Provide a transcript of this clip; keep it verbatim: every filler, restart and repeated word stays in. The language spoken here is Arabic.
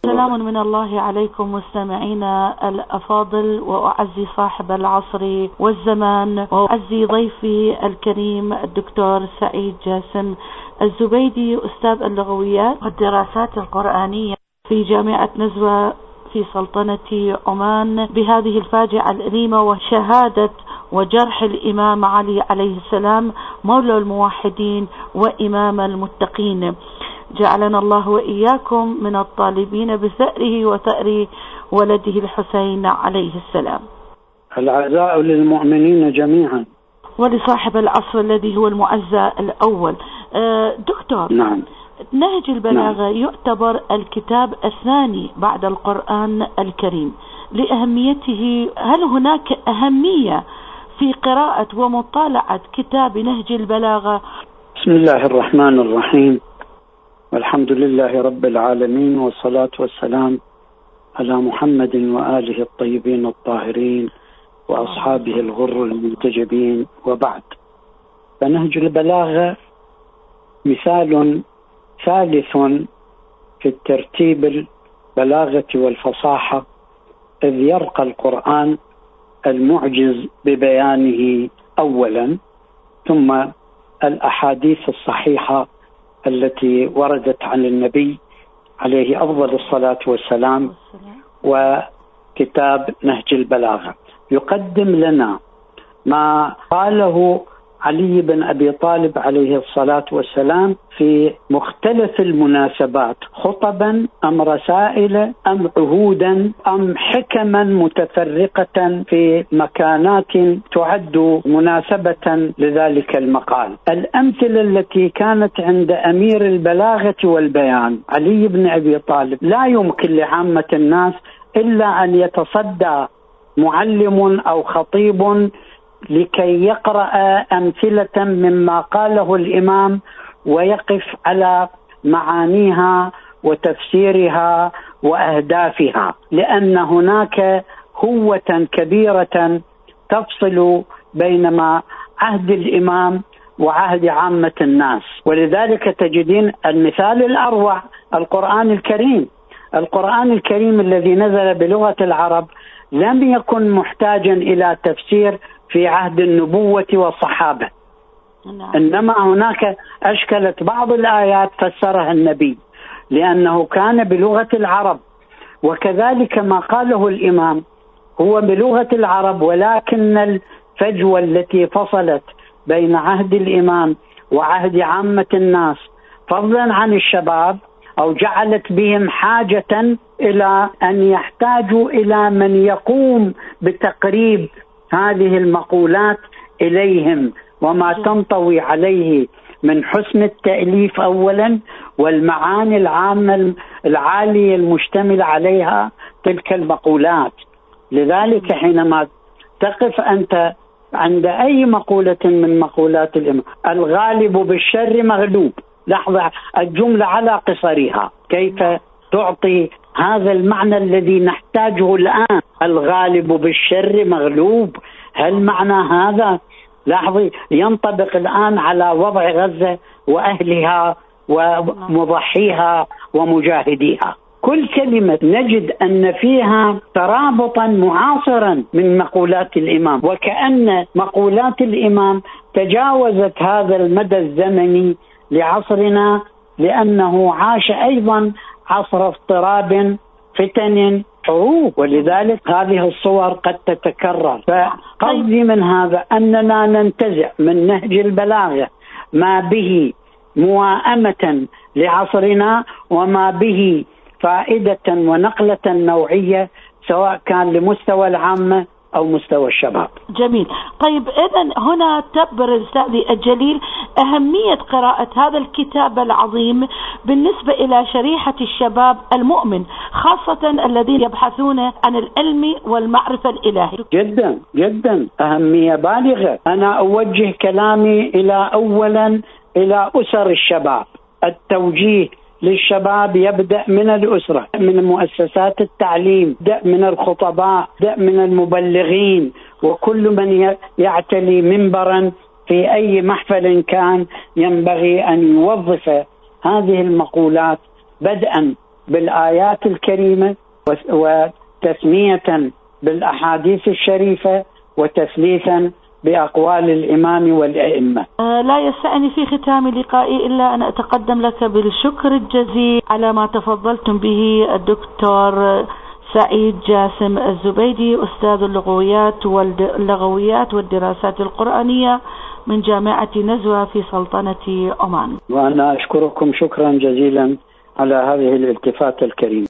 سلام من الله عليكم مستمعينا الأفاضل، وأعزي صاحب العصر والزمان، وأعزي ضيفي الكريم الدكتور سعيد جاسم الزبيدي، أستاذ اللغويات والدراسات القرآنية في جامعة نزوة في سلطنة عمان، بهذه الفاجعة الأليمة وشهادة وجرح الإمام علي عليه السلام مولى الموحدين وإمام المتقين. جعلنا الله وإياكم من الطالبين بثأره وثأر ولده الحسين عليه السلام. العزاء للمؤمنين جميعا ولصاحب العصر الذي هو المعزى الأول. دكتور، نعم. نهج البلاغة نعم. يعتبر الكتاب الثاني بعد القرآن الكريم لأهميته. هل هناك أهمية في قراءة ومطالعة كتاب نهج البلاغة؟ بسم الله الرحمن الرحيم، والحمد لله رب العالمين، والصلاة والسلام على محمد وآله الطيبين الطاهرين وأصحابه الغر المنتجبين، وبعد. فنهج البلاغة مثال ثالث في الترتيب البلاغة والفصاحة، إذ يرقى القرآن المعجز ببيانه أولا، ثم الأحاديث الصحيحة التي وردت عن النبي عليه أفضل الصلاة والسلام، وكتاب نهج البلاغة يقدم لنا ما قاله علي بن أبي طالب عليه الصلاة والسلام في مختلف المناسبات، خطبا أم رسائل أم عهودا أم حكما متفرقة في مكانات تعد مناسبة لذلك المقال. الأمثلة التي كانت عند أمير البلاغة والبيان علي بن أبي طالب لا يمكن لعامة الناس إلا أن يتصدى معلم أو خطيب لكي يقرأ أمثلة مما قاله الإمام ويقف على معانيها وتفسيرها وأهدافها، لأن هناك هوة كبيرة تفصل بين عهد الإمام وعهد عامة الناس. ولذلك تجدين المثال الأروع القرآن الكريم. القرآن الكريم الذي نزل بلغة العرب لم يكن محتاجا إلى تفسير في عهد النبوة والصحابة، إنما هناك أشكلت بعض الآيات فسرها النبي لأنه كان بلغة العرب. وكذلك ما قاله الإمام هو بلغة العرب، ولكن الفجوة التي فصلت بين عهد الإمام وعهد عامة الناس فضلا عن الشباب أو جعلت بهم حاجة إلى أن يحتاجوا إلى من يقوم بتقريب هذه المقولات إليهم وما تنطوي عليه من حسن التأليف أولا، والمعاني العامة العالية المشتمل عليها تلك المقولات. لذلك حينما تقف أنت عند أي مقولة من مقولات الإمام، الغالب بالشر مغلوب، لحظة الجملة على قصرها كيف تعطي هذا المعنى الذي نحتاجه الآن. الغالب بالشر مغلوب، هل معنى هذا لاحظي ينطبق الآن على وضع غزة وأهلها ومضحيها ومجاهديها؟ كل كلمة نجد أن فيها ترابطا معاصرا من مقولات الإمام، وكأن مقولات الإمام تجاوزت هذا المدى الزمني لعصرنا، لأنه عاش أيضا عصر اضطراب، فتن، حروب، ولذلك هذه الصور قد تتكرر. فقصدي من هذا أننا ننتزع من نهج البلاغة ما به موائمة لعصرنا وما به فائدة ونقلة نوعية، سواء كان لمستوى العامة أو مستوى الشباب. جميل. طيب إذن هنا تبرز أستاذي الجليل أهمية قراءة هذا الكتاب العظيم بالنسبة إلى شريحة الشباب المؤمن، خاصة الذين يبحثون عن العلم والمعرفة الإلهية. جدا جدا أهمية بالغة. أنا أوجه كلامي إلى أولا إلى أسر الشباب. التوجيه للشباب يبدأ من الأسرة، من مؤسسات التعليم، يبدأ من الخطباء، يبدأ من المبلغين، وكل من يعتلي منبرا في أي محفل كان ينبغي أن يوظف هذه المقولات بدءا بالآيات الكريمة وتسمية بالأحاديث الشريفة وتثليثا بأقوال الإمام والأئمة. لا يسعني في ختام لقائي إلا أن أتقدم لك بالشكر الجزيل على ما تفضلتم به الدكتور سعيد جاسم الزبيدي، أستاذ اللغويات واللغويات والدراسات القرآنية من جامعة نزوة في سلطنة عمان. وأنا أشكركم شكرا جزيلا على هذه الالتفاتة الكريمة.